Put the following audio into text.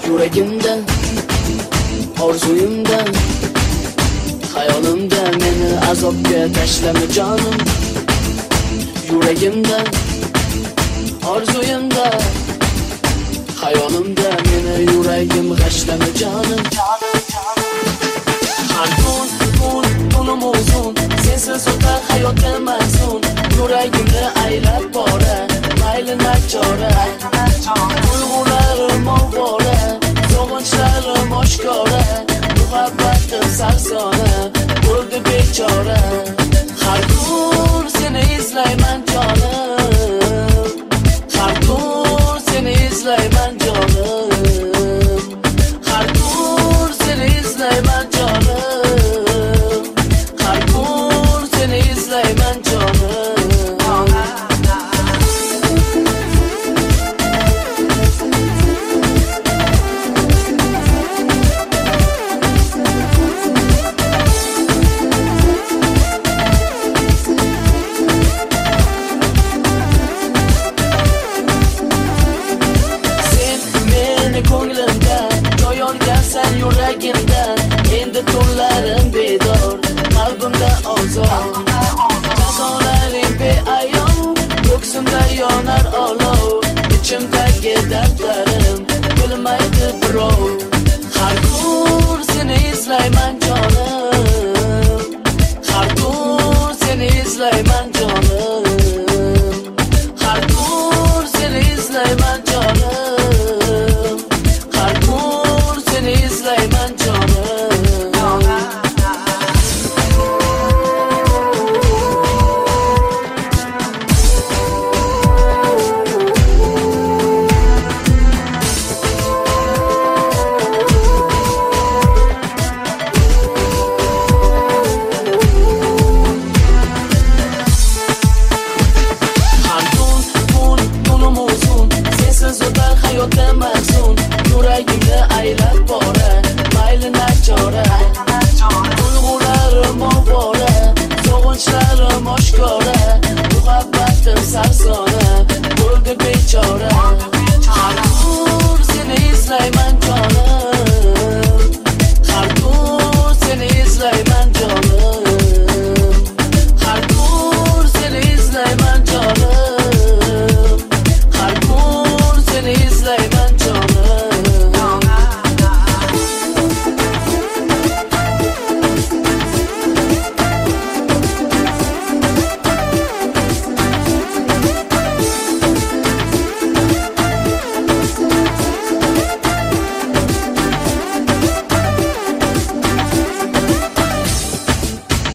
Yuragimda, orzuyimda, hayolimda meni azobga tashlama jonim. Yuragimda, orzuyimda, hayolimda meni yuragim g'ashlama jonim. Har kun kunim uzun, sensiz o'tar hayotim mahzun. Yuragimni aylab bora, mayli nachora. Tuyg'ularim ovora, sog'inchlarim oshkora. Muhabbatim sarsona, bo'ldi bechora. Har kun seni izlayman jonim. Har kun seni izlayman jonim. Har kun seni izlayman jonim. Har kun seni izlayman jonim. Yuragimdan endi tunlarim bedor, qalbimda ozor. Jazolaring beayon, ko'ksimda yonar olov. Ichimdagi dardlarim bilmaydi birov.